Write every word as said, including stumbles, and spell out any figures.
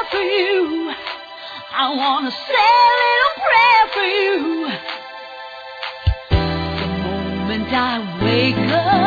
for you. I wanna say a little prayer for you. The moment I wake up,